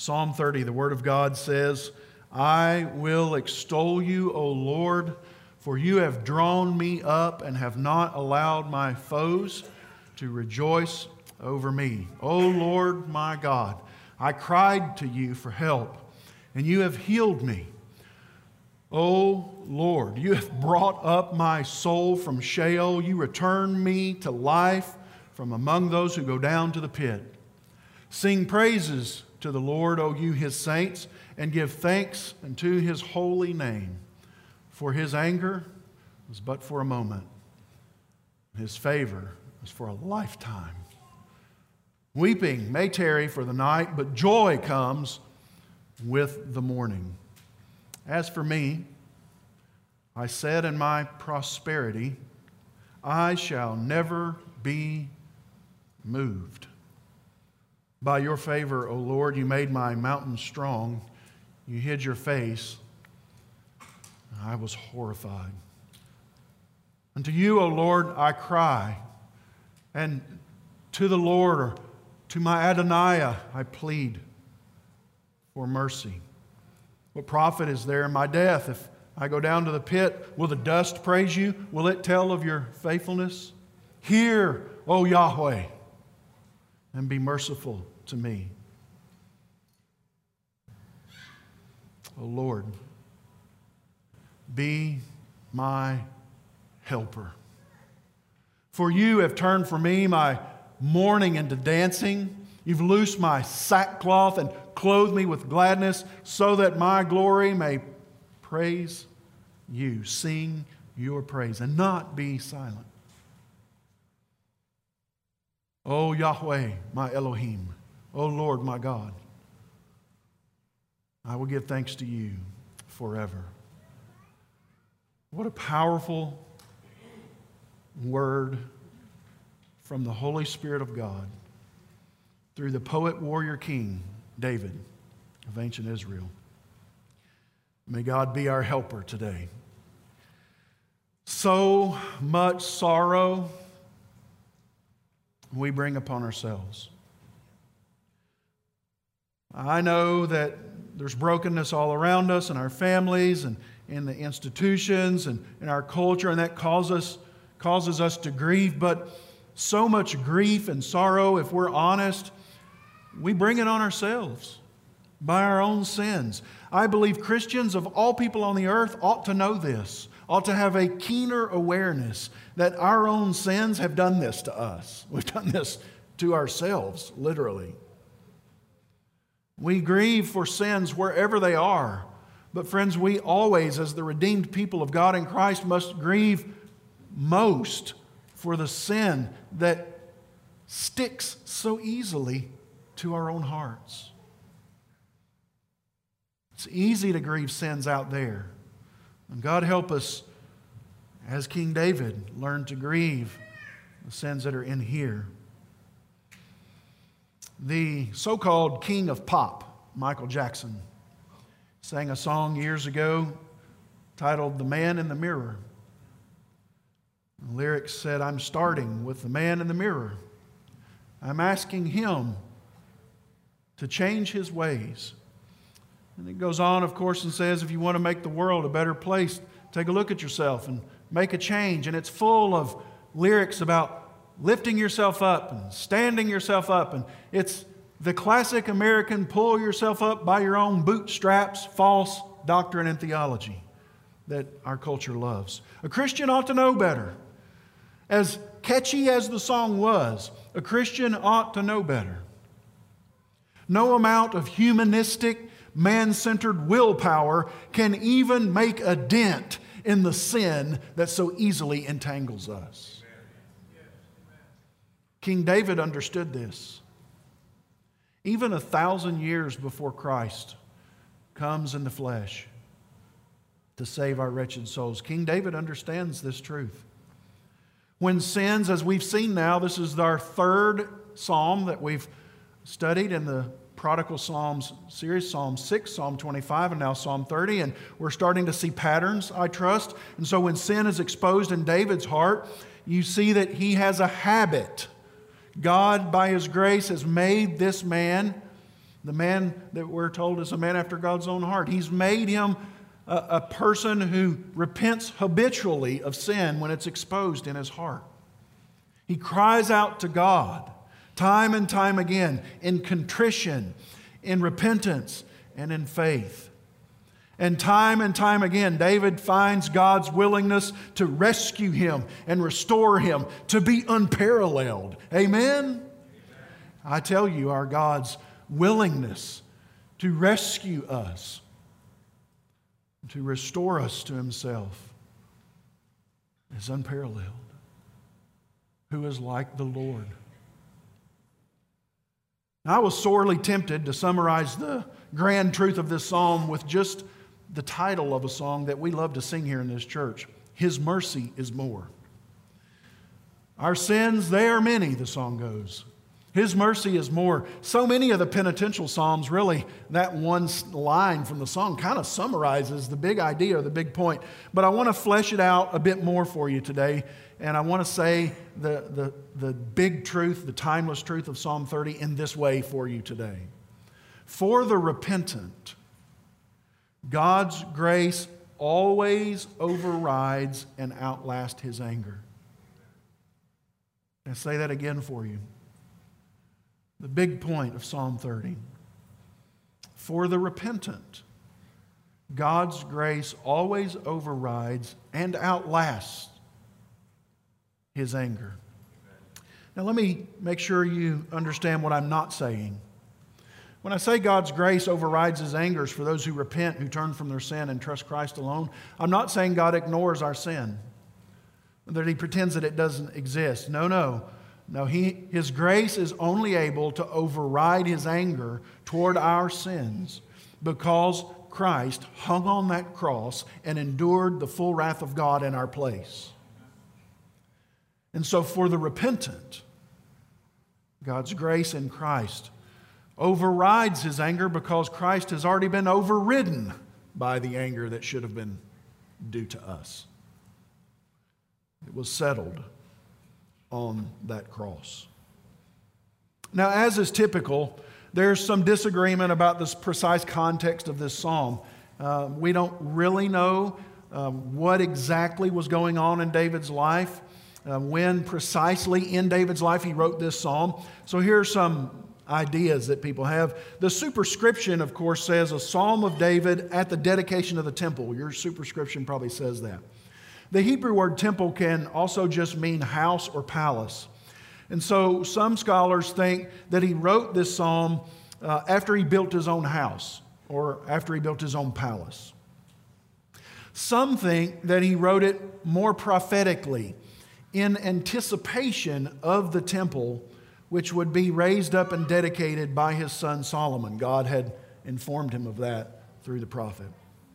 Psalm 30, the Word of God says, I will extol you, O Lord, for you have drawn me up and have not allowed my foes to rejoice over me. O Lord my God, I cried to you for help, and you have healed me. O Lord, you have brought up my soul from Sheol. You return me to life from among those who go down to the pit. Sing praises to the Lord, O you his saints, and give thanks unto his holy name. For his anger was but for a moment. His favor was for a lifetime. Weeping may tarry for the night, but joy comes with the morning. As for me, I said in my prosperity, I shall never be moved. By your favor, O Lord, you made my mountain strong. You hid your face. I was horrified. Unto you, O Lord, I cry, and to the Lord, or to my Adonai, I plead for mercy. What profit is there in my death? If I go down to the pit, will the dust praise you? Will it tell of your faithfulness? Hear, O Yahweh, and be merciful to me. O Lord, be my helper. For you have turned for me my mourning into dancing. You've loosed my sackcloth and clothed me with gladness, so that my glory may praise you, sing your praise, and not be silent. O Yahweh, my Elohim, O Lord, my God, I will give thanks to you forever. What a powerful word from the Holy Spirit of God through the poet, warrior, king, David of ancient Israel. May God be our helper today. So much sorrow we bring upon ourselves. I know that there's brokenness all around us in our families and in the institutions and in our culture, and that causes us to grieve. But so much grief and sorrow, if we're honest, we bring it on ourselves by our own sins. I believe Christians of all people on the earth ought to know this, ought to have a keener awareness that our own sins have done this to us. We've done this to ourselves, literally. We grieve for sins wherever they are. But friends, we always, as the redeemed people of God in Christ, must grieve most for the sin that sticks so easily to our own hearts. It's easy to grieve sins out there. And God help us, as King David, learn to grieve the sins that are in here. The so-called king of pop, Michael Jackson, sang a song years ago titled "The Man in the Mirror." The lyrics said, I'm starting with the man in the mirror. I'm asking him to change his ways. And it goes on, of course, and says, if you want to make the world a better place, take a look at yourself and make a change. And it's full of lyrics about lifting yourself up and standing yourself up. And it's the classic American pull yourself up by your own bootstraps, false doctrine and theology that our culture loves. A Christian ought to know better. As catchy as the song was, a Christian ought to know better. No amount of humanistic, man-centered willpower can even make a dent in the sin that so easily entangles us. King David understood this. Even 1,000 years before Christ comes in the flesh to save our wretched souls, King David understands this truth. When sins, as we've seen now, this is our third psalm that we've studied in the Prodigal Psalms series, Psalm 6, Psalm 25, and now Psalm 30, and we're starting to see patterns, I trust. And so when sin is exposed in David's heart, you see that he has a habit. God, by His grace, has made this man The man that we're told is a man after God's own heart. He's made him a person who repents habitually of sin when it's exposed in his heart. He cries out to God time and time again in contrition, in repentance, and in faith. And time again, David finds God's willingness to rescue him and restore him to be unparalleled. Amen? I tell you, our God's willingness to rescue us, to restore us to Himself, is unparalleled. Who is like the Lord? I was sorely tempted to summarize the grand truth of this psalm with just the title of a song that we love to sing here in this church. His mercy is more. Our sins, they are many, the song goes. His mercy is more. So many of the penitential psalms, really, that one line from the song kind of summarizes the big idea or the big point. But I want to flesh it out a bit more for you today. And I want to say the big truth, the timeless truth of Psalm 30 in this way for you today. For the repentant, God's grace always overrides and outlasts His anger. I'll say that again for you. The big point of Psalm 30. For the repentant, God's grace always overrides and outlasts His anger. Now let me make sure you understand what I'm not saying. When I say God's grace overrides His anger for those who repent, who turn from their sin and trust Christ alone, I'm not saying God ignores our sin, that He pretends that it doesn't exist. No, His grace is only able to override His anger toward our sins because Christ hung on that cross and endured the full wrath of God in our place. And so for the repentant, God's grace in Christ overrides His anger because Christ has already been overridden by the anger that should have been due to us. It was settled on that cross. Now, as is typical, there's some disagreement about this precise context of this psalm. We don't really know what exactly was going on in David's life, when precisely in David's life he wrote this psalm. So here are some ideas that people have. The superscription, of course, says a psalm of David at the dedication of the temple. Your superscription probably says that. The Hebrew word temple can also just mean house or palace. And so some scholars think that he wrote this psalm after he built his own house or after he built his own palace. Some think that he wrote it more prophetically in anticipation of the temple, which would be raised up and dedicated by his son Solomon. God had informed him of that through the prophet.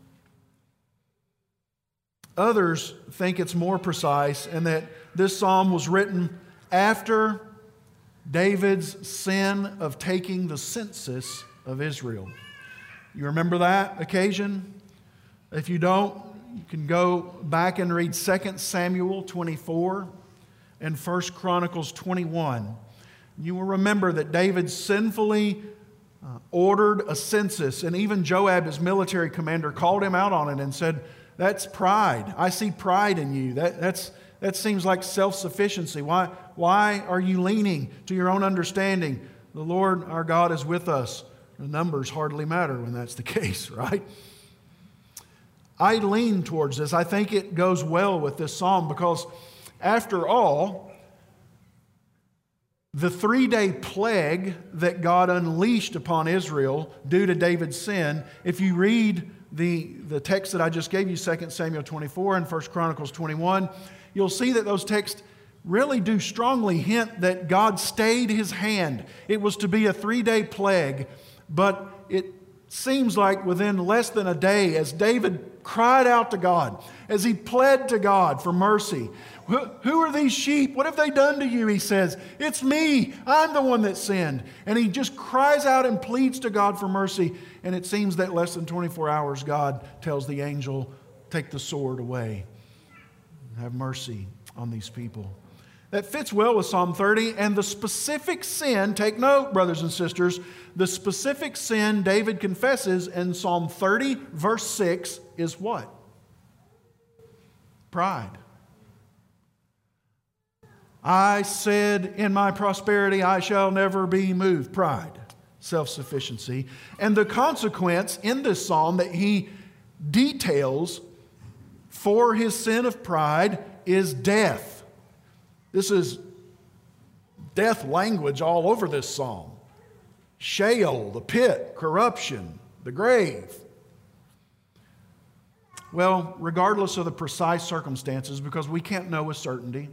Others think it's more precise and that this psalm was written after David's sin of taking the census of Israel. You remember that occasion? If you don't, you can go back and read 2 Samuel 24 and 1 Chronicles 21. You will remember that David sinfully ordered a census, and even Joab, his military commander, called him out on it and said, "That's pride. I see pride in you. That seems like self-sufficiency. Why are you leaning to your own understanding? The Lord our God is with us." The numbers hardly matter when that's the case, right? I lean towards this. I think it goes well with this psalm because, after all, the 3-day plague that God unleashed upon Israel due to David's sin, if you read the text that I just gave you, 2 Samuel 24 and 1 Chronicles 21, you'll see that those texts really do strongly hint that God stayed His hand. It was to be a 3-day plague, but it seems like within less than a day, as David cried out to God, as he pled to God for mercy. "Who are these sheep? What have they done to you?" he says. "It's me. I'm the one that sinned." And he just cries out and pleads to God for mercy. And it seems that less than 24 hours, God tells the angel, "Take the sword away. Have mercy on these people." that fits well with Psalm 30. And the specific sin, take note, brothers and sisters, the specific sin David confesses in Psalm 30, verse 6 is what? Pride. I said in my prosperity, I shall never be moved. Pride, self-sufficiency. And the consequence in this psalm that he details for his sin of pride is death. This is death language all over this psalm. Sheol, the pit, corruption, the grave. Well, regardless of the precise circumstances, because we can't know with certainty,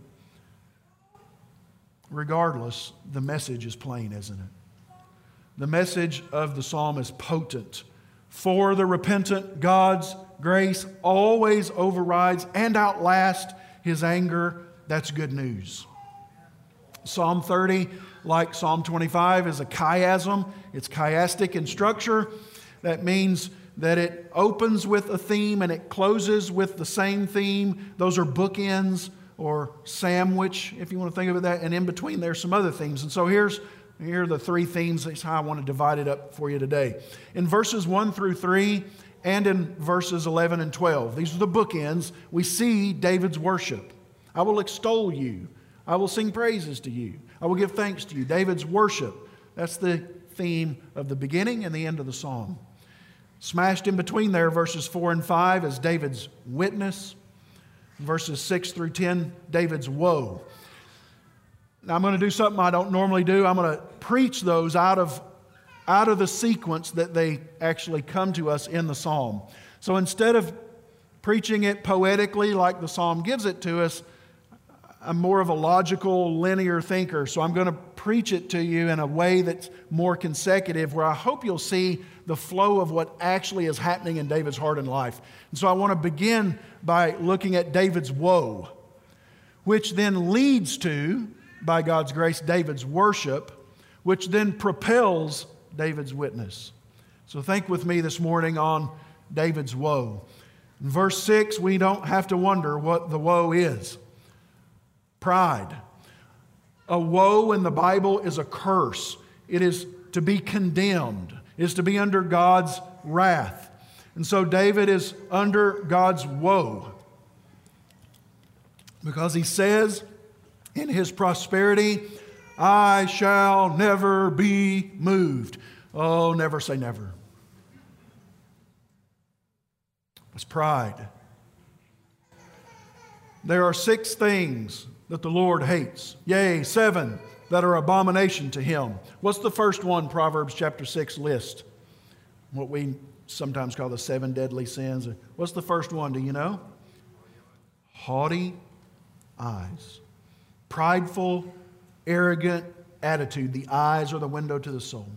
regardless, the message is plain, isn't it? The message of the psalm is potent. For the repentant, God's grace always overrides and outlasts His anger. That's good news. Psalm 30, like Psalm 25, is a chiasm. It's chiastic in structure. That means that it opens with a theme and it closes with the same theme. Those are bookends or sandwich, if you want to think of it that. And in between, there's some other themes. And so here are the three themes. That's how I want to divide it up for you today. In verses 1 through 3 and in verses 11 and 12, these are the bookends. We see David's worship. I will extol you. I will sing praises to you. I will give thanks to you. David's worship. That's the theme of the beginning and the end of the psalm. Smashed in between there, verses 4 and 5, is David's witness. Verses 6 through 10, David's woe. Now I'm going to do something I don't normally do. I'm going to preach those out of the sequence that they actually come to us in the psalm. So instead of preaching it poetically like the psalm gives it to us, I'm more of a logical, linear thinker. So I'm going to preach it to you in a way that's more consecutive, where I hope you'll see the flow of what actually is happening in David's heart and life. And so I want to begin by looking at David's woe, which then leads to, by God's grace, David's worship, which then propels David's witness. So think with me this morning on David's woe. In verse 6, we don't have to wonder what the woe is. Pride. A woe in the Bible is a curse. It is to be condemned. It is to be under God's wrath. And so David is under God's woe, because he says in his prosperity, I shall never be moved. Oh, never say never. It's pride. There are 6 things that the Lord hates. Yea, 7 that are abomination to Him. What's the first one Proverbs chapter 6 list? What we sometimes call the 7 deadly sins. What's the first one? Do you know? Haughty eyes. Prideful, arrogant attitude. The eyes are the window to the soul.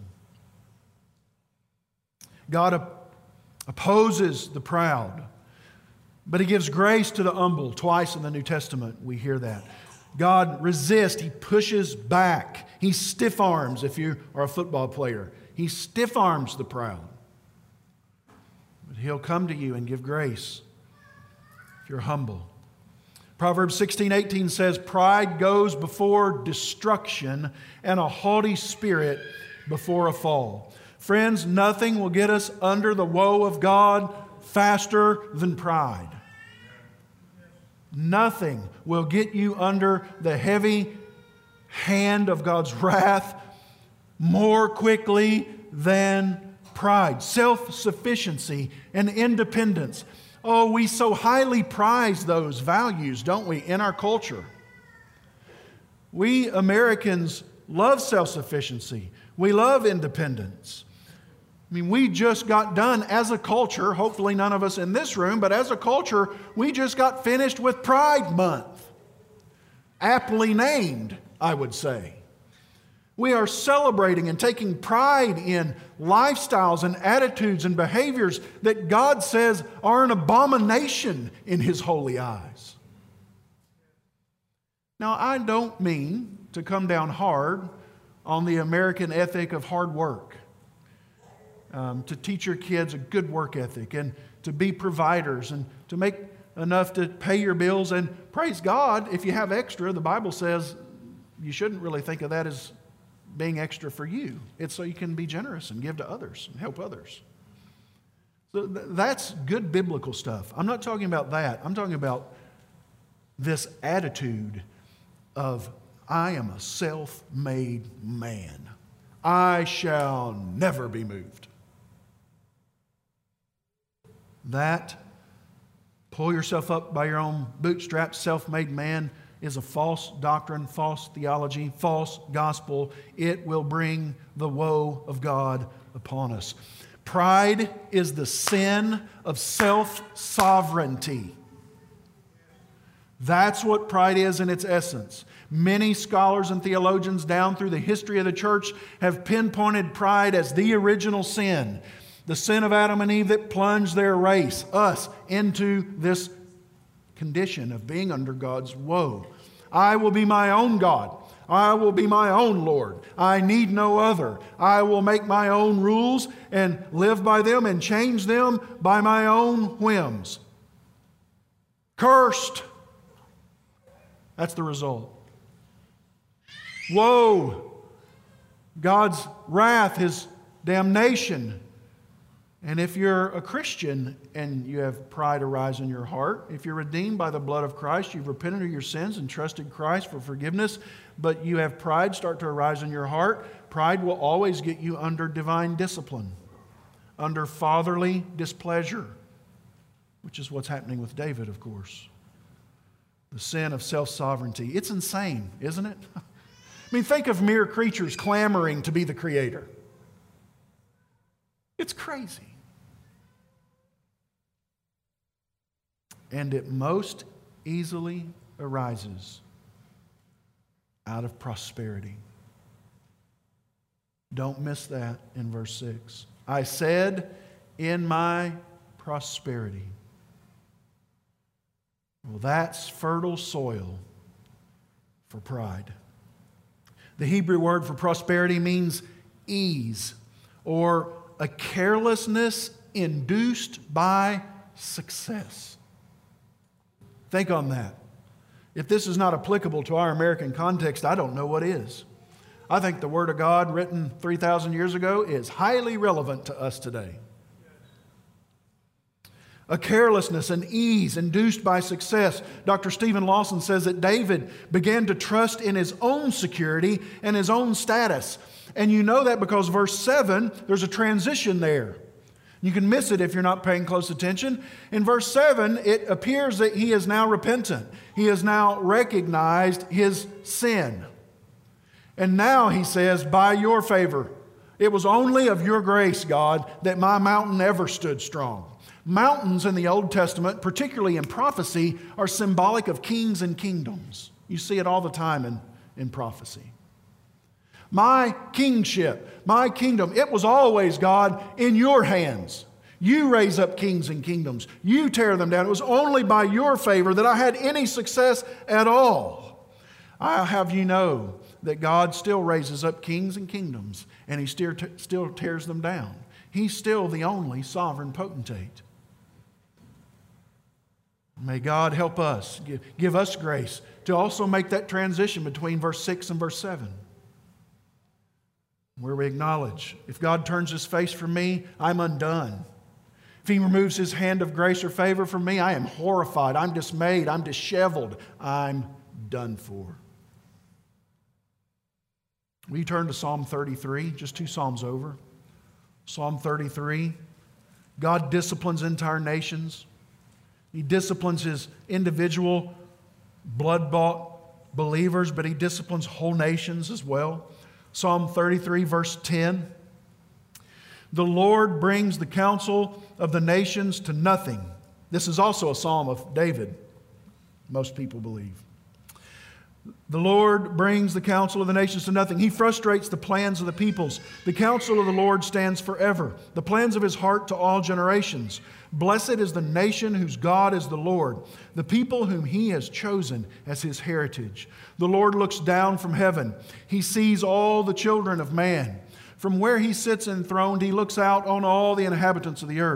God opposes the proud, but He gives grace to the humble. Twice in the New Testament we hear that. God resists. He pushes back. He stiff arms, if you are a football player. He stiff arms the proud. But He'll come to you and give grace if you're humble. Proverbs 16:18 says, pride goes before destruction, and a haughty spirit before a fall. Friends, nothing will get us under the woe of God faster than pride. Nothing will get you under the heavy hand of God's wrath more quickly than pride. Self-sufficiency and independence. Oh, we so highly prize those values, don't we, in our culture? We Americans love self-sufficiency. We love independence. I mean, we just got done as a culture, hopefully none of us in this room, but as a culture, we just got finished with Pride Month. Aptly named, I would say. We are celebrating and taking pride in lifestyles and attitudes and behaviors that God says are an abomination in His holy eyes. Now, I don't mean to come down hard on the American ethic of hard work. To teach your kids a good work ethic and to be providers and to make enough to pay your bills. And praise God, if you have extra, the Bible says you shouldn't really think of that as being extra for you. It's so you can be generous and give to others and help others. So that's good biblical stuff. I'm not talking about that. I'm talking about this attitude of, I am a self-made man. I shall never be moved. That, pull yourself up by your own bootstraps, self-made man, is a false doctrine, false theology, false gospel. It will bring the woe of God upon us. Pride is the sin of self-sovereignty. That's what pride is in its essence. Many scholars and theologians down through the history of the church have pinpointed pride as the original sin. The sin of Adam and Eve that plunged their race, us, into this condition of being under God's woe. I will be my own God. I will be my own Lord. I need no other. I will make my own rules and live by them and change them by my own whims. Cursed. That's the result. Woe. God's wrath, His damnation. And if you're a Christian and you have pride arise in your heart, if you're redeemed by the blood of Christ, you've repented of your sins and trusted Christ for forgiveness, but you have pride start to arise in your heart, pride will always get you under divine discipline, under fatherly displeasure, which is what's happening with David, of course. The sin of self-sovereignty. It's insane, isn't it? I mean, think of mere creatures clamoring to be the creator. It's crazy. And it most easily arises out of prosperity. Don't miss that in verse 6. I said, in my prosperity. Well, that's fertile soil for pride. The Hebrew word for prosperity means ease, or a carelessness induced by success. Think on that. If this is not applicable to our American context, I don't know what is. I think the Word of God written 3,000 years ago is highly relevant to us today. A carelessness, an ease induced by success. Dr. Stephen Lawson says that David began to trust in his own security and his own status. And you know that because verse 7, there's a transition there. You can miss it if you're not paying close attention. In verse 7, it appears that he is now repentant. He has now recognized his sin. And now he says, by your favor, it was only of your grace, God, that my mountain ever stood strong. Mountains in the Old Testament, particularly in prophecy, are symbolic of kings and kingdoms. You see it all the time in prophecy. My kingship, my kingdom, it was always, God, in your hands. You raise up kings and kingdoms. You tear them down. It was only by your favor that I had any success at all. I'll have you know that God still raises up kings and kingdoms, and He still tears them down. He's still the only sovereign potentate. May God help us, give us grace to also make that transition between verse 6 and verse 7. Where we acknowledge, if God turns His face from me, I'm undone. If He removes His hand of grace or favor from me, I am horrified, I'm dismayed, I'm disheveled, I'm done for. Will you turn to Psalm 33, just 2 Psalms over? Psalm 33. God disciplines entire nations. He disciplines His individual blood-bought believers, but He disciplines whole nations as well. Psalm 33, verse 10. The Lord brings the counsel of the nations to nothing. This is also a psalm of David, most people believe. The Lord brings the counsel of the nations to nothing. He frustrates the plans of the peoples. The counsel of the Lord stands forever, the plans of His heart to all generations. Blessed is the nation whose God is the Lord, the people whom He has chosen as His heritage. The Lord looks down from heaven. He sees all the children of man. From where He sits enthroned, He looks out on all the inhabitants of the earth.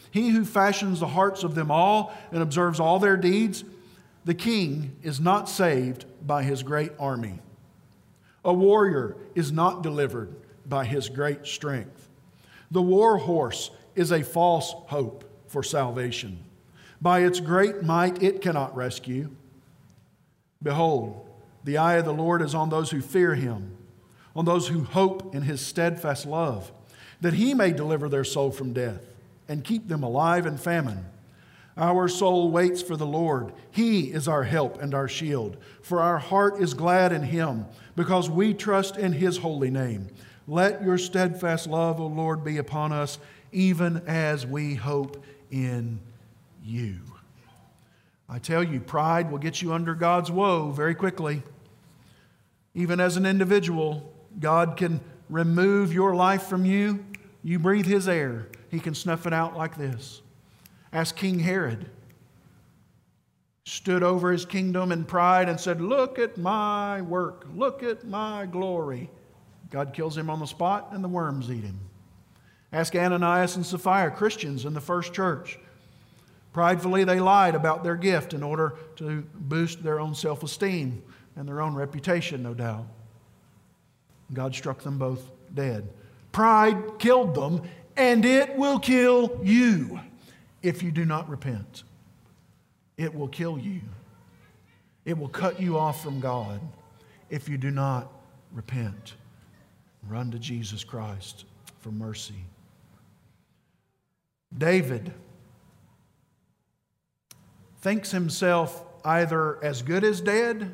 He who fashions the hearts of them all and observes all their deeds, the king is not saved by his great army. A warrior is not delivered by his great strength. The war horse is a false hope for salvation. By its great might it cannot rescue. Behold, the eye of the Lord is on those who fear him, on those who hope in his steadfast love, that he may deliver their soul from death and keep them alive in famine. Our soul waits for the Lord. He is our help and our shield. For our heart is glad in him, because we trust in his holy name. Let your steadfast love, O Lord, be upon us, even as we hope in you. I tell you, pride will get you under God's woe very quickly. Even as an individual, God can remove your life from you. You breathe his air, he can snuff it out like this. Ask King Herod. Stood over his kingdom in pride and said, "Look at my work, look at my glory." God kills him on the spot and the worms eat him. Ask Ananias and Sapphira, Christians in the first church. Pridefully they lied about their gift in order to boost their own self-esteem and their own reputation, no doubt. God struck them both dead. Pride killed them, and it will kill you if you do not repent. It will kill you. It will cut you off from God if you do not repent. Run to Jesus Christ for mercy. David thinks himself either as good as dead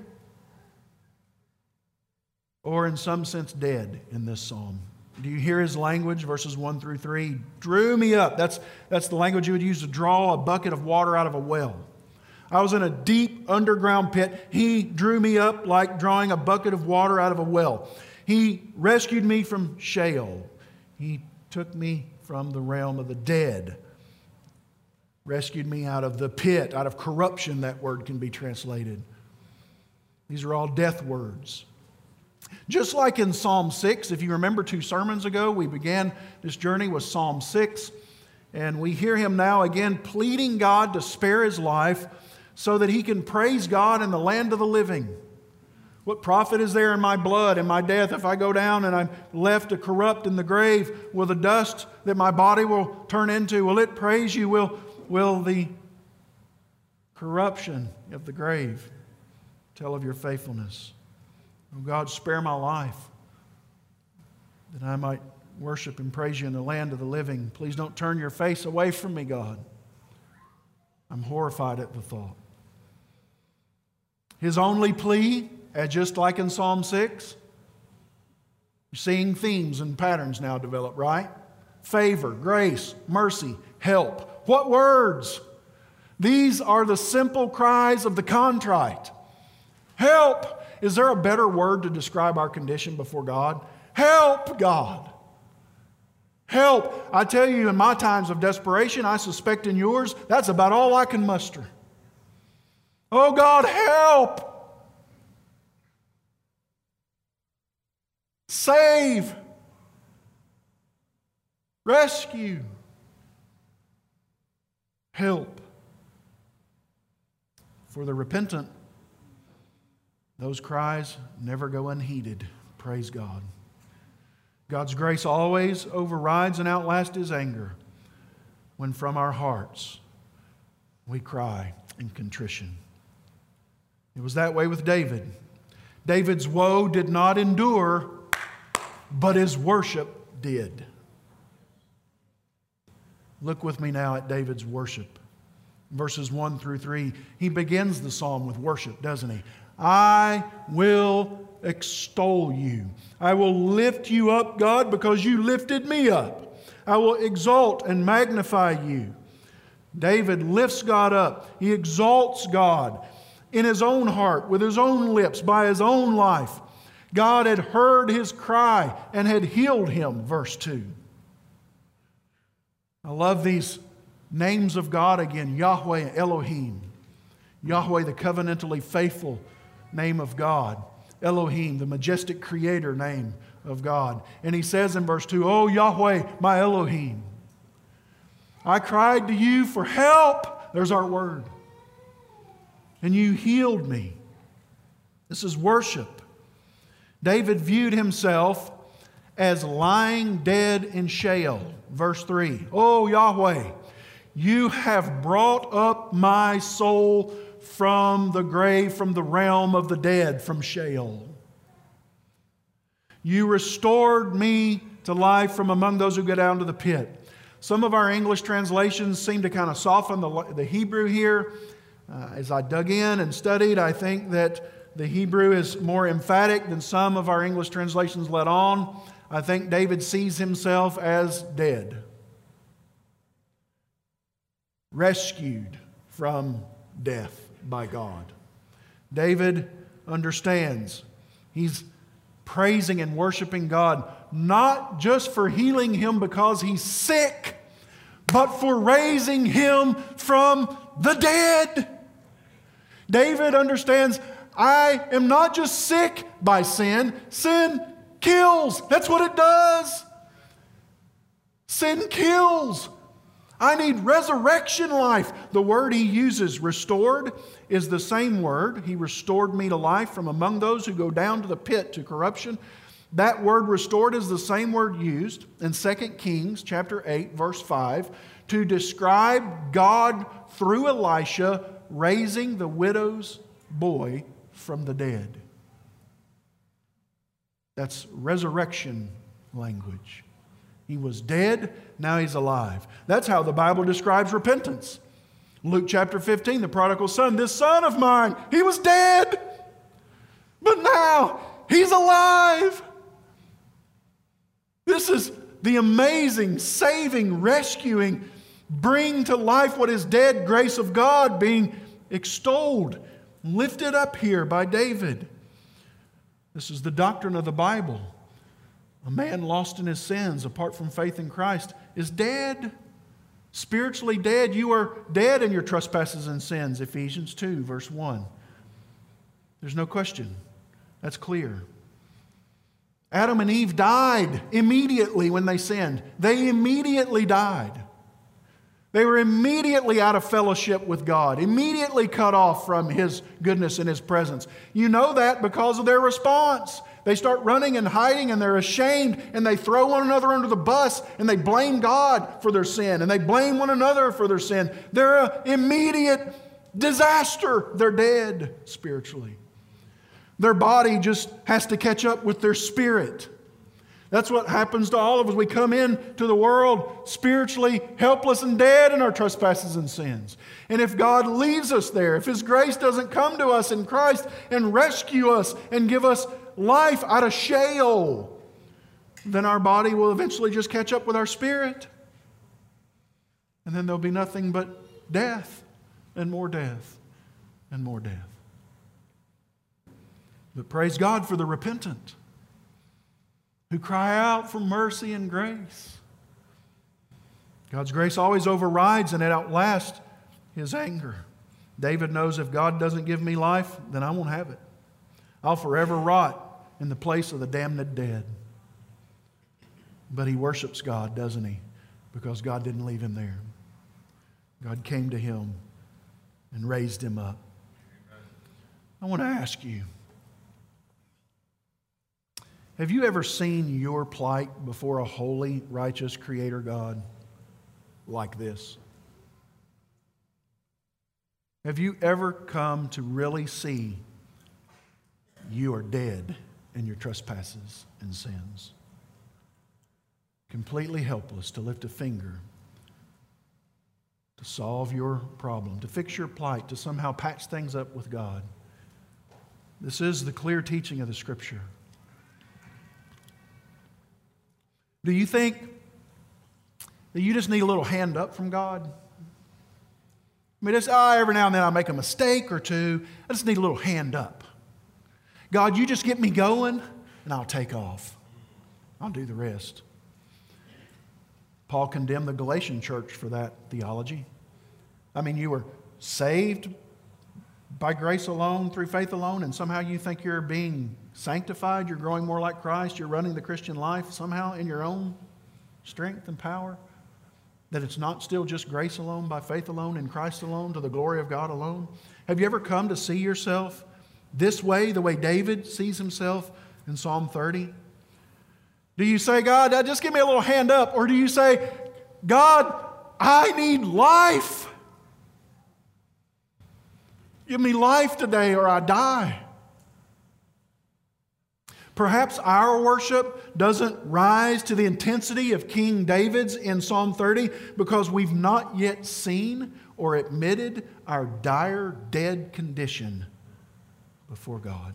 or in some sense dead in this psalm. Do you hear his language? Verses 1 through 3. Drew me up. That's the language you would use to draw a bucket of water out of a well. I was in a deep underground pit. He drew me up like drawing a bucket of water out of a well. He rescued me from Sheol. He took me from the realm of the dead. Rescued me out of the pit, out of corruption, that word can be translated. These are all death words. Just like in Psalm 6, if you remember 2 sermons ago, we began this journey with Psalm 6, and we hear him now again pleading God to spare his life so that he can praise God in the land of the living. What profit is there in my blood and my death if I go down and I'm left to corrupt in the grave? Will the dust that my body will turn into, will it praise you? Will the corruption of the grave tell of your faithfulness? Oh God, spare my life that I might worship and praise you in the land of the living. Please don't turn your face away from me, God. I'm horrified at the thought. His only plea, just like in Psalm 6, you're seeing themes and patterns now develop, right? Favor, grace, mercy, help. What words? These are the simple cries of the contrite. Help! Is there a better word to describe our condition before God? Help, God. Help. I tell you, in my times of desperation, I suspect in yours, that's about all I can muster. Oh God, help. Save. Rescue. Help. For the repentant, those cries never go unheeded. Praise God. God's grace always overrides and outlasts His anger when from our hearts we cry in contrition. It was that way with David. David's woe did not endure, but his worship did. Look with me now at David's worship. Verses 1 through 3. He begins the psalm with worship, doesn't he? I will extol you. I will lift you up, God, because you lifted me up. I will exalt and magnify you. David lifts God up. He exalts God in his own heart, with his own lips, by his own life. God had heard his cry and had healed him, verse 2. I love these names of God again, Yahweh and Elohim. Yahweh, the covenantally faithful name of God. Elohim, the majestic creator name of God. And he says in verse 2, "Oh Yahweh, my Elohim, I cried to you for help. There's our word. And you healed me. This is worship. David viewed himself as lying dead in Sheol. Verse 3. Oh, Yahweh, you have brought up my soul from the grave, from the realm of the dead, from Sheol. You restored me to life from among those who go down to the pit. Some of our English translations seem to kind of soften the Hebrew here. As I dug in and studied, I think that the Hebrew is more emphatic than some of our English translations let on. I think David sees himself as dead, rescued from death by God. David understands. He's praising and worshiping God, not just for healing him because he's sick, but for raising him from the dead. David understands, I am not just sick by sin. Sin kills. That's what it does. Sin kills. I need resurrection life. The word he uses, restored, is the same word. He restored me to life from among those who go down to the pit, to corruption. That word restored is the same word used in 2 Kings chapter 8, verse 5, to describe God through Elisha raising the widow's boy from the dead. That's resurrection language. He was dead, now he's alive. That's how the Bible describes repentance. Luke chapter 15, the prodigal son, this son of mine, he was dead, but now he's alive. This is the amazing, saving, rescuing, bring to life what is dead grace of God being extolled, lifted up here by David. This is the doctrine of the Bible. A man lost in his sins apart from faith in Christ is dead. Spiritually dead. You are dead in your trespasses and sins. Ephesians 2, verse 1. There's no question. That's clear. Adam and Eve died immediately when they sinned. They immediately died. They were immediately out of fellowship with God, immediately cut off from His goodness and His presence. You know that because of their response. They start running and hiding and they're ashamed and they throw one another under the bus and they blame God for their sin and they blame one another for their sin. They're an immediate disaster. They're dead spiritually. Their body just has to catch up with their spirit. That's what happens to all of us. We come into the world spiritually helpless and dead in our trespasses and sins. And if God leaves us there, if His grace doesn't come to us in Christ and rescue us and give us life out of Sheol, then our body will eventually just catch up with our spirit. And then there'll be nothing but death and more death and more death. But praise God for the repentant who cry out for mercy and grace. God's grace always overrides and it outlasts His anger. David knows if God doesn't give me life, then I won't have it. I'll forever rot in the place of the damned dead. But he worships God, doesn't he? Because God didn't leave him there. God came to him and raised him up. I want to ask you, have you ever seen your plight before a holy, righteous Creator God like this? Have you ever come to really see you are dead in your trespasses and sins? Completely helpless to lift a finger to solve your problem, to fix your plight, to somehow patch things up with God. This is the clear teaching of the Scripture. Do you think that you just need a little hand up from God? I mean, every now and then I make a mistake or two. I just need a little hand up. God, you just get me going and I'll take off. I'll do the rest. Paul condemned the Galatian church for that theology. I mean, you were saved by grace alone, through faith alone, and somehow you think you're being sanctified, you're growing more like Christ, you're running the Christian life somehow in your own strength and power. That it's not still just grace alone, by faith alone, in Christ alone, to the glory of God alone? Have you ever come to see yourself this way, the way David sees himself in Psalm 30? Do you say, God, just give me a little hand up? Or do you say, God, I need life. Give me life today or I die. Perhaps our worship doesn't rise to the intensity of King David's in Psalm 30 because we've not yet seen or admitted our dire, dead condition before God.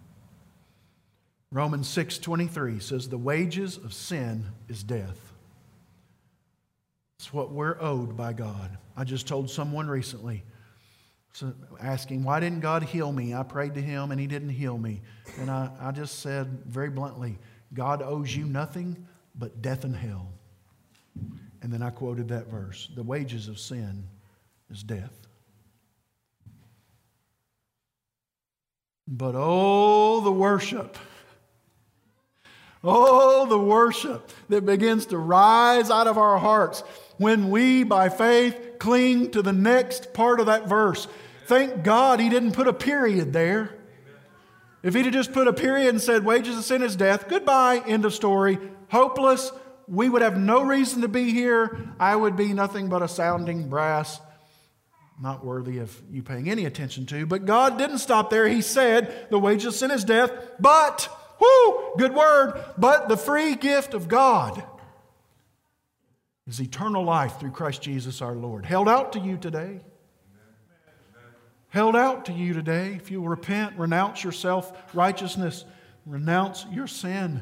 Romans 6:23 says, the wages of sin is death. It's what we're owed by God. I just told someone recently, asking, why didn't God heal me? I prayed to Him and He didn't heal me. And I just said very bluntly, God owes you nothing but death and hell. And then I quoted that verse. The wages of sin is death. But oh, the worship that begins to rise out of our hearts when we, by faith, cling to the next part of that verse. Thank God He didn't put a period there. If He'd have just put a period and said, wages of sin is death, goodbye, end of story, hopeless, we would have no reason to be here. I would be nothing but a sounding brass, not worthy of you paying any attention to. But God didn't stop there. He said, the wages of sin is death, but, good word, but the free gift of God is eternal life through Christ Jesus our Lord. Held out to you today. Held out to you today. If you will repent, renounce your self-righteousness, renounce your sin,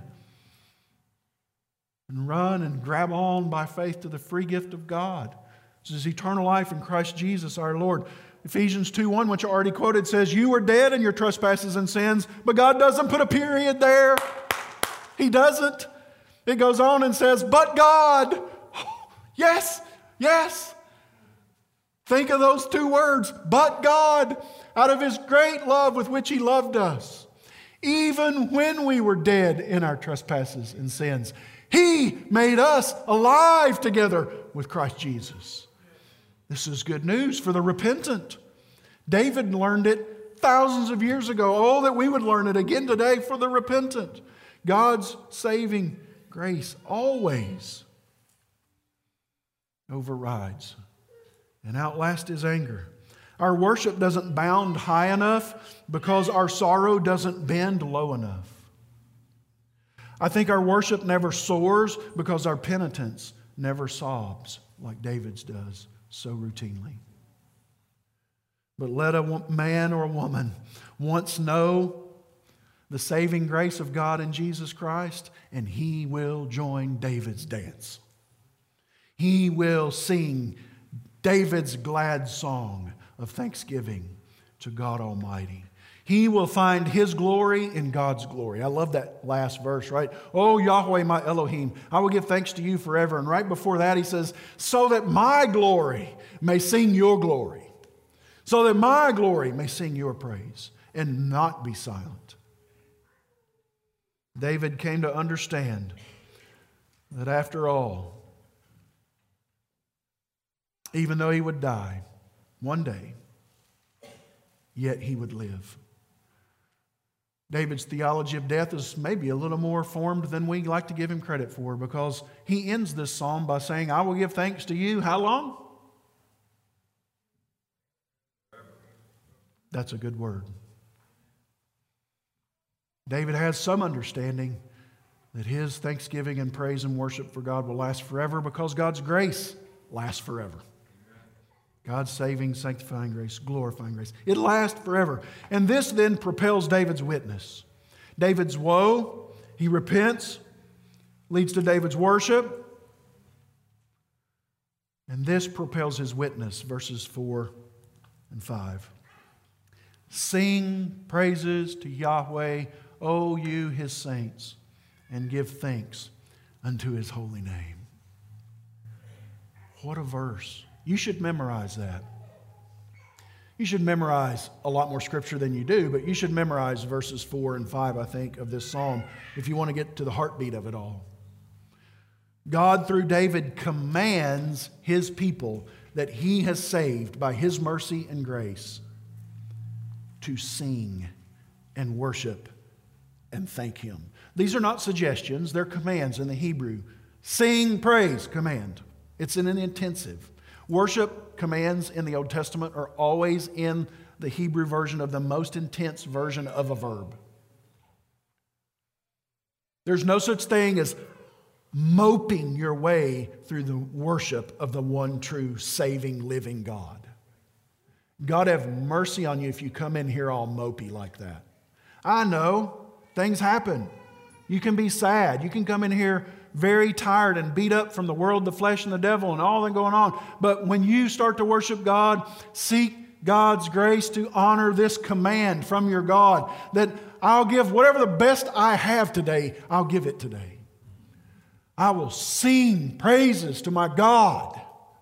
and run and grab on by faith to the free gift of God. This is eternal life in Christ Jesus our Lord. Ephesians 2:1, which I already quoted, says, you were dead in your trespasses and sins, but God doesn't put a period there. He doesn't. It goes on and says, but God. Yes, yes. Think of those two words, but God, out of His great love with which He loved us, even when we were dead in our trespasses and sins, He made us alive together with Christ Jesus. This is good news for the repentant. David learned it thousands of years ago. Oh, that we would learn it again today for the repentant. God's saving grace always overrides and outlasts His anger. Our worship doesn't bound high enough because our sorrow doesn't bend low enough. I think our worship never soars because our penitence never sobs like David's does so routinely. But let a man or a woman once know the saving grace of God in Jesus Christ, and he will join David's dance. He will sing David's glad song of thanksgiving to God Almighty. He will find His glory in God's glory. I love that last verse, right? Oh, Yahweh, my Elohim, I will give thanks to you forever. And right before that, he says, so that my glory may sing your glory. So that my glory may sing your praise and not be silent. David came to understand that after all, even though he would die one day, yet he would live. David's theology of death is maybe a little more formed than we like to give him credit for, because he ends this psalm by saying, I will give thanks to you. How long? That's a good word. David has some understanding that his thanksgiving and praise and worship for God will last forever because God's grace lasts forever. God's saving, sanctifying grace, glorifying grace. It lasts forever. And this then propels David's witness. David's woe, he repents, leads to David's worship. And this propels his witness, verses 4 and 5. Sing praises to Yahweh, O you His saints, and give thanks unto His holy name. What a verse. You should memorize that. You should memorize a lot more scripture than you do, but you should memorize verses 4 and 5, I think, of this psalm if you want to get to the heartbeat of it all. God, through David, commands His people that He has saved by His mercy and grace to sing and worship and thank Him. These are not suggestions, they're commands in the Hebrew. Sing, praise, command. It's in an intensive. Worship commands in the Old Testament are always in the Hebrew version of the most intense version of a verb. There's no such thing as moping your way through the worship of the one true, saving, living God. God have mercy on you if you come in here all mopey like that. I know, things happen. You can be sad. You can come in here very tired and beat up from the world, the flesh, and the devil and all that going on. But when you start to worship God, seek God's grace to honor this command from your God that I'll give whatever the best I have today, I'll give it today. I will sing praises to my God.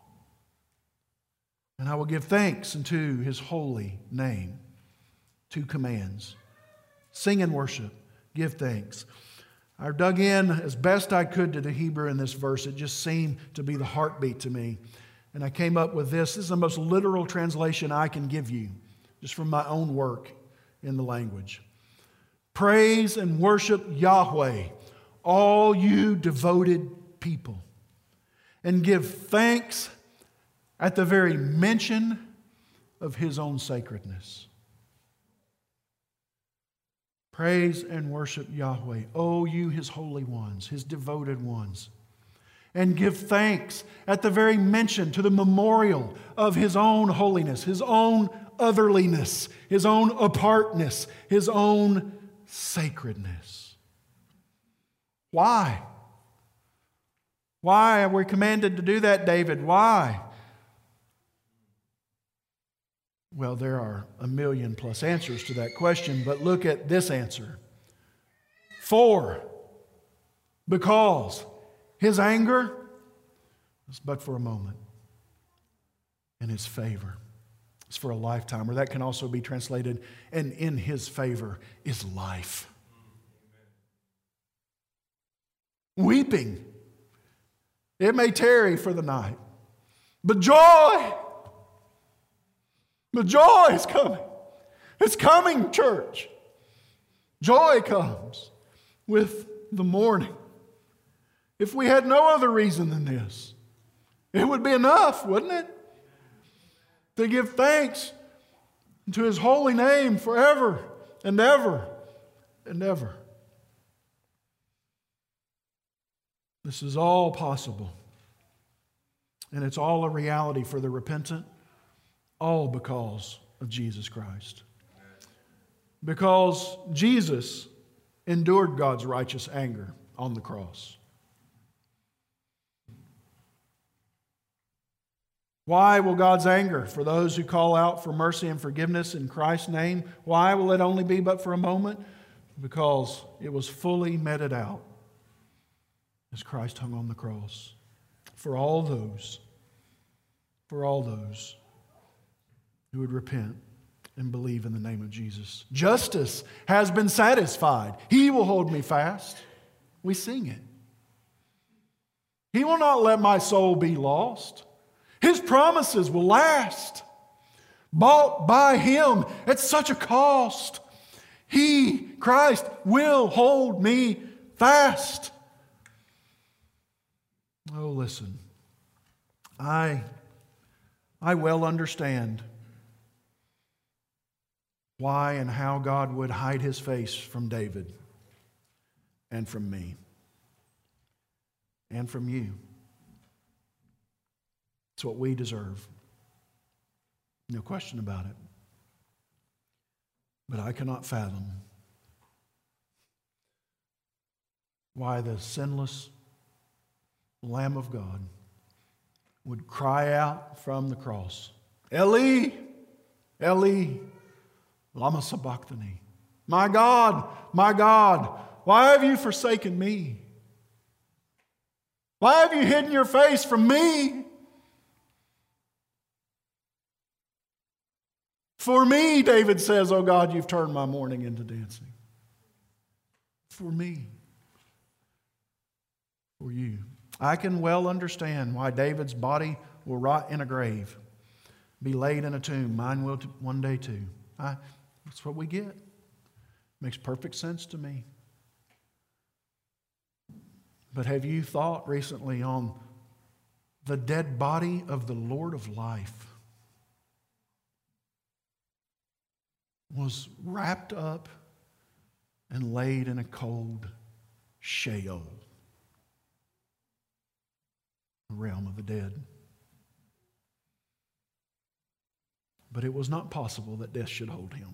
And I will give thanks unto His holy name. 2 commands. Sing and worship. Give thanks. I dug in as best I could to the Hebrew in this verse. It just seemed to be the heartbeat to me. And I came up with this. This is the most literal translation I can give you, just from my own work in the language. Praise and worship Yahweh, all you devoted people, and give thanks at the very mention of His own sacredness. Praise and worship Yahweh, O you His holy ones, His devoted ones. And give thanks at the very mention to the memorial of His own holiness, His own otherliness, His own apartness, His own sacredness. Why? Why are we commanded to do that, David? Why? Well, there are a million plus answers to that question, but look at this answer. Because His anger is but for a moment, and His favor is for a lifetime, or that can also be translated, and in His favor is life. Weeping, it may tarry for the night, but joy is coming. It's coming, church. Joy comes with the morning. If we had no other reason than this, it would be enough, wouldn't it? To give thanks to His holy name forever and ever and ever. This is all possible. And it's all a reality for the repentant. All because of Jesus Christ. Because Jesus endured God's righteous anger on the cross. Why will God's anger for those who call out for mercy and forgiveness in Christ's name? Why will it only be but for a moment? Because it was fully meted out as Christ hung on the cross for all those who would repent and believe in the name of Jesus. Justice has been satisfied. He will hold me fast. We sing it. He will not let my soul be lost. His promises will last. Bought by Him at such a cost. He, Christ, will hold me fast. Oh, listen. I well understand why and how God would hide His face from David and from me and from you. It's what we deserve. No question about it. But I cannot fathom why the sinless Lamb of God would cry out from the cross, Eli, Eli, lama sabachthani. My God, why have you forsaken me? Why have you hidden your face from me? For me, David says, oh God, you've turned my mourning into dancing. For me. For you. I can well understand why David's body will rot in a grave, be laid in a tomb. Mine will one day too. That's what we get. Makes perfect sense to me. But have you thought recently on the dead body of the Lord of life? Was wrapped up and laid in a cold Sheol, the realm of the dead. But it was not possible that death should hold him.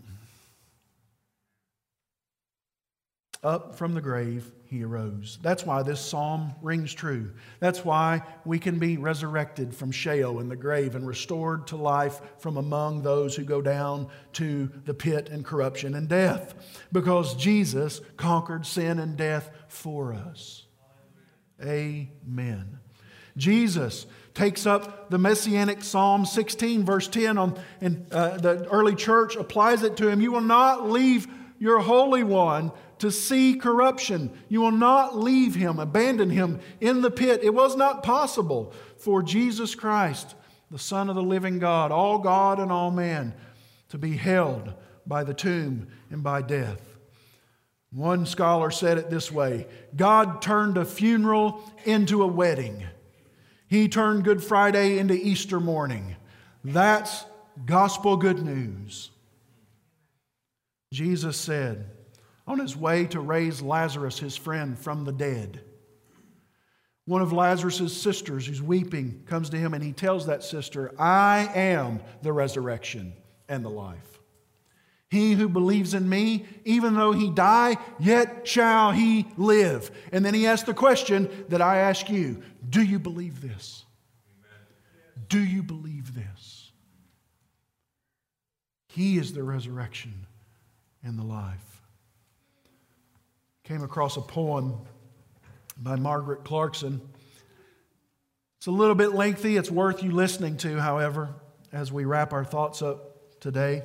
Up from the grave, he arose. That's why this psalm rings true. That's why we can be resurrected from Sheol in the grave and restored to life from among those who go down to the pit and corruption and death. Because Jesus conquered sin and death for us. Amen. Jesus takes up the Messianic Psalm 16, verse 10, and the early church applies it to him. You will not leave your Holy One to see corruption. You will not leave him, abandon him in the pit. It was not possible for Jesus Christ, the Son of the living God, all God and all man, to be held by the tomb and by death. One scholar said it this way: God turned a funeral into a wedding. He turned Good Friday into Easter morning. That's gospel good news. Jesus said, on his way to raise Lazarus, his friend, from the dead, one of Lazarus' sisters who's weeping comes to him and he tells that sister, I am the resurrection and the life. He who believes in me, even though he die, yet shall he live. And then he asks the question that I ask you, do you believe this? Amen. Do you believe this? He is the resurrection and the life. Came across a poem by Margaret Clarkson. It's a little bit lengthy. It's worth you listening to, however, as we wrap our thoughts up today.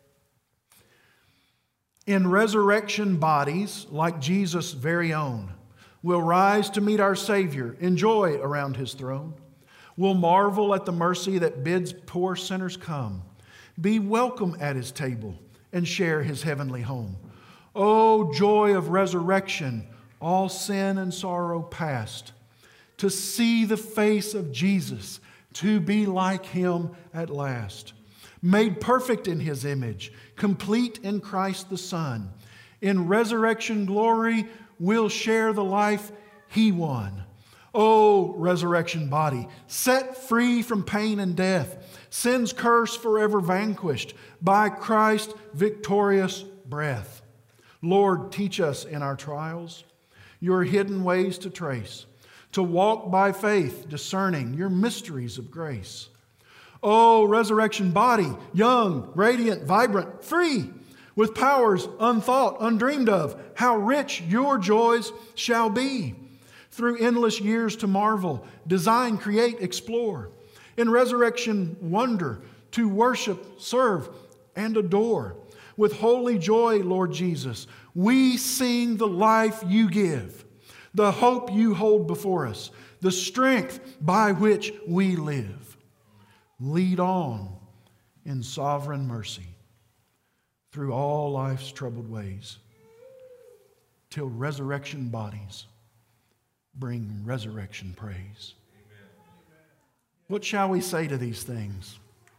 In resurrection bodies, like Jesus' very own, we'll rise to meet our Savior, enjoy around His throne. We'll marvel at the mercy that bids poor sinners come, be welcome at His table, and share His heavenly home. Oh, joy of resurrection, all sin and sorrow past, to see the face of Jesus, to be like Him at last. Made perfect in His image, complete in Christ the Son. In resurrection glory, we'll share the life He won. Oh, resurrection body, set free from pain and death, sin's curse forever vanquished by Christ's victorious breath. Lord, teach us in our trials your hidden ways to trace, to walk by faith, discerning your mysteries of grace. Oh, resurrection body, young, radiant, vibrant, free, with powers unthought, undreamed of, how rich your joys shall be. Through endless years to marvel, design, create, explore. In resurrection wonder, to worship, serve, and adore. With holy joy, Lord Jesus, we sing the life you give, the hope you hold before us, the strength by which we live. Lead on in sovereign mercy through all life's troubled ways, till resurrection bodies bring resurrection praise. Amen. What shall we say to these things?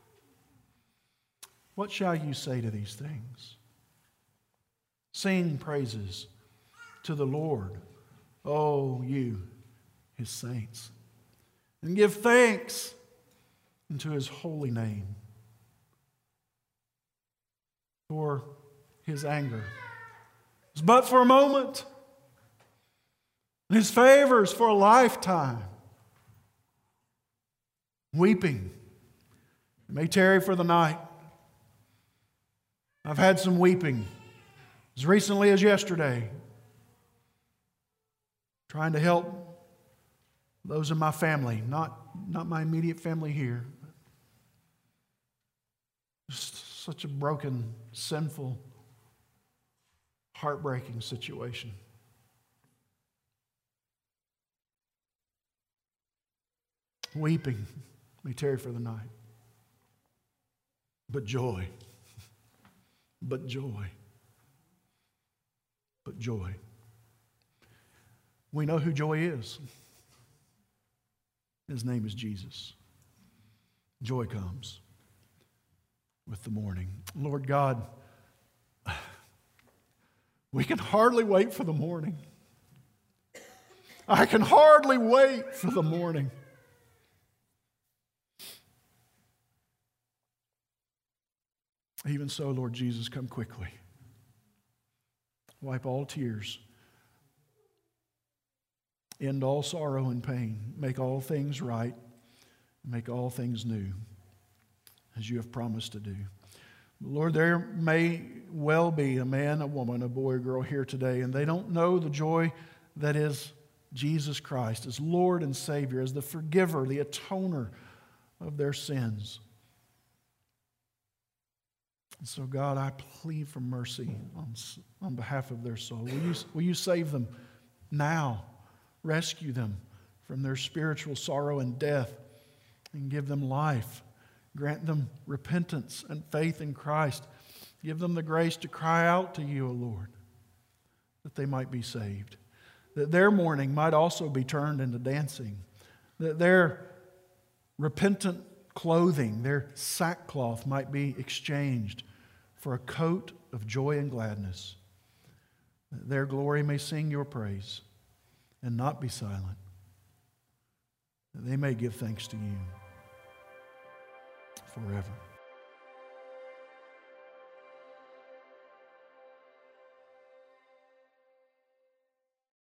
What shall you say to these things? Sing praises to the Lord, oh, you, His saints, and give thanks into His holy name. For His anger is but for a moment, and His favors for a lifetime. Weeping may tarry for the night. I've had some weeping as recently as yesterday, trying to help those in my family, not my immediate family here. Just such a broken, sinful, heartbreaking situation. Weeping may tarry for the night, but joy, but joy, but joy. We know who joy is. His name is Jesus. Joy comes with the morning. Lord God, we can hardly wait for the morning. I can hardly wait for the morning. Even so, Lord Jesus, come quickly. Wipe all tears. End all sorrow and pain. Make all things right. Make all things new, as you have promised to do. Lord, there may well be a man, a woman, a boy, a girl here today, and they don't know the joy that is Jesus Christ as Lord and Savior, as the forgiver, the atoner of their sins. And so, God, I plead for mercy on behalf of their soul. Will you save them now? Rescue them from their spiritual sorrow and death and give them life. Grant them repentance and faith in Christ. Give them the grace to cry out to you, O Lord, that they might be saved. That their mourning might also be turned into dancing. That their repentant clothing, their sackcloth, might be exchanged for a coat of joy and gladness. That their glory may sing your praise and not be silent. That they may give thanks to you forever.